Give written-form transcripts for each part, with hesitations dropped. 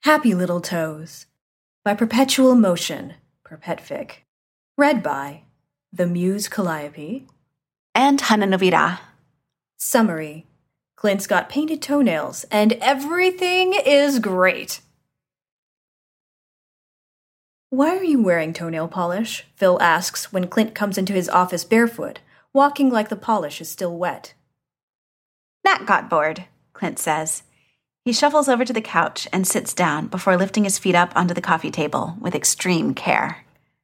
Happy Little Toes by Perpetual Motion, Perpetfic. Read by The Muse Calliope and Hana Novira. Summary. Clint's got painted toenails, and everything is great. Why are you wearing toenail polish? Phil asks when Clint comes into his office barefoot, walking like the polish is still wet. Nat got bored, Clint says. He shuffles over to the couch and sits down before lifting his feet up onto the coffee table with extreme care.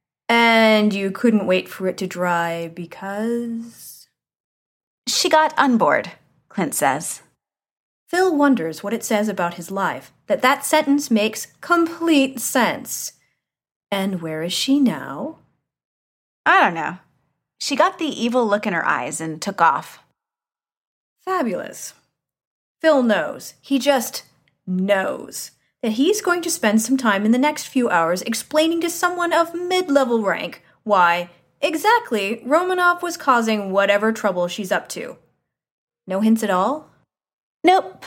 And you couldn't wait for it to dry because... She got unbored, Clint says. Phil wonders what it says about his life, that sentence makes complete sense. And where is she now? I don't know. She got the evil look in her eyes and took off. Fabulous. Phil knows, he just knows, that he's going to spend some time in the next few hours explaining to someone of mid-level rank why, exactly, Romanov was causing whatever trouble she's up to. No hints at all? Nope.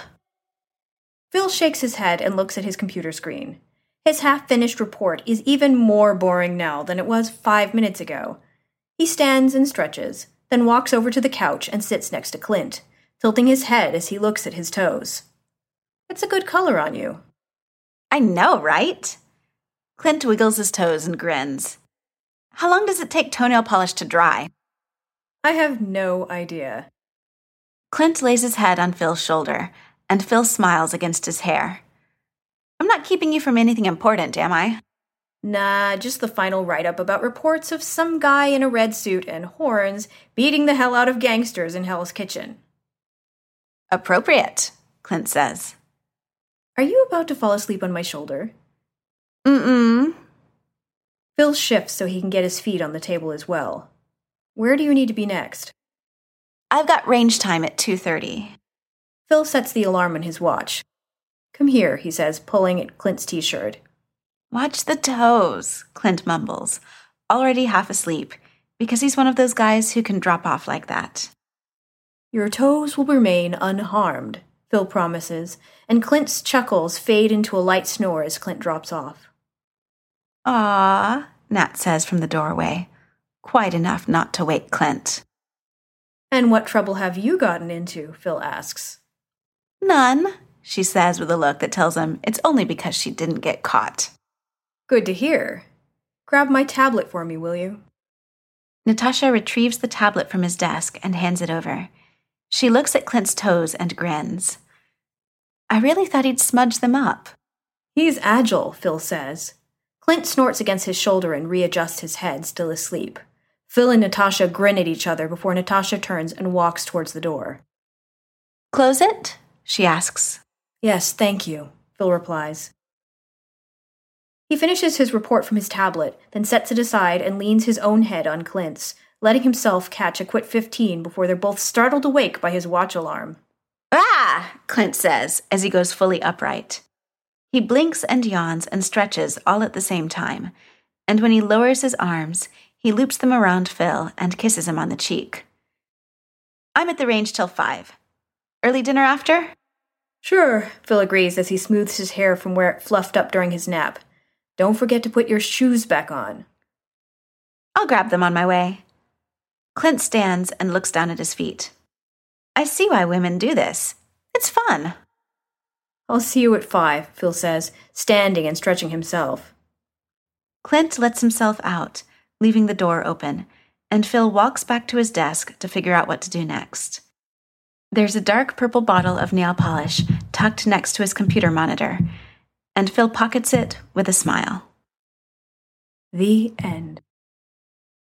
Phil shakes his head and looks at his computer screen. His half-finished report is even more boring now than it was 5 minutes ago. He stands and stretches, then walks over to the couch and sits next to Clint, tilting his head as he looks at his toes. It's a good color on you. I know, right? Clint wiggles his toes and grins. How long does it take toenail polish to dry? I have no idea. Clint lays his head on Phil's shoulder, and Phil smiles against his hair. I'm not keeping you from anything important, am I? Nah, just the final write-up about reports of some guy in a red suit and horns beating the hell out of gangsters in Hell's Kitchen. Appropriate, Clint says. Are you about to fall asleep on my shoulder? Mm-mm. Phil shifts so he can get his feet on the table as well. Where do you need to be next? I've got range time at 2:30. Phil sets the alarm on his watch. Come here, he says, pulling at Clint's t-shirt. Watch the toes, Clint mumbles, already half asleep, because he's one of those guys who can drop off like that. Your toes will remain unharmed, Phil promises, and Clint's chuckles fade into a light snore as Clint drops off. "Ah," Nat says from the doorway, quite enough not to wake Clint. And what trouble have you gotten into? Phil asks. None, she says with a look that tells him it's only because she didn't get caught. Good to hear. Grab my tablet for me, will you? Natasha retrieves the tablet from his desk and hands it over. She looks at Clint's toes and grins. I really thought he'd smudge them up. He's agile, Phil says. Clint snorts against his shoulder and readjusts his head, still asleep. Phil and Natasha grin at each other before Natasha turns and walks towards the door. Close it? She asks. Yes, thank you, Phil replies. He finishes his report from his tablet, then sets it aside and leans his own head on Clint's, letting himself catch a quick 15 before they're both startled awake by his watch alarm. Ah, Clint says as he goes fully upright. He blinks and yawns and stretches all at the same time, and when he lowers his arms, he loops them around Phil and kisses him on the cheek. I'm at the range till 5. Early dinner after? Sure, Phil agrees as he smooths his hair from where it fluffed up during his nap. Don't forget to put your shoes back on. I'll grab them on my way. Clint stands and looks down at his feet. I see why women do this. It's fun. I'll see you at 5, Phil says, standing and stretching himself. Clint lets himself out, leaving the door open, and Phil walks back to his desk to figure out what to do next. There's a dark purple bottle of nail polish tucked next to his computer monitor, and Phil pockets it with a smile. The end.